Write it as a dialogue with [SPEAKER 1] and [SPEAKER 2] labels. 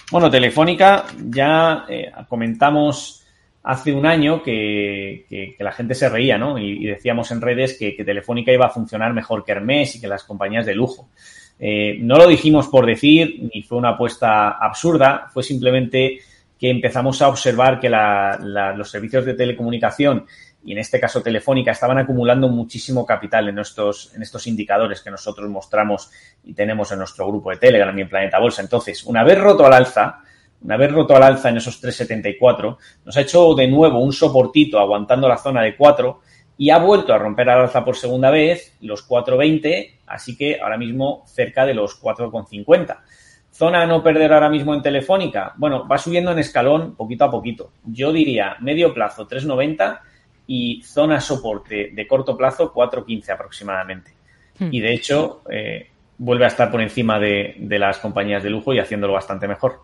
[SPEAKER 1] Bueno, Telefónica ya comentamos hace un año que la gente se reía, ¿no? Y decíamos en redes que Telefónica iba a funcionar mejor que Hermès y que las compañías de lujo. No lo dijimos por decir, ni fue una apuesta absurda, fue simplemente que empezamos a observar que los servicios de telecomunicación, y en este caso Telefónica, estaban acumulando muchísimo capital en estos indicadores que nosotros mostramos y tenemos en nuestro grupo de Telegram y en Planeta Bolsa. Entonces, una vez roto al alza en esos 3,74, nos ha hecho de nuevo un soportito aguantando la zona de 4 y ha vuelto a romper al alza por segunda vez los 4,20, así que ahora mismo cerca de los 4,50. ¿Zona a no perder ahora mismo en Telefónica? Bueno, va subiendo en escalón poquito a poquito. Yo diría medio plazo 3,90 y zona soporte de corto plazo 4,15 aproximadamente. Y de hecho vuelve a estar por encima de las compañías de lujo y haciéndolo bastante mejor.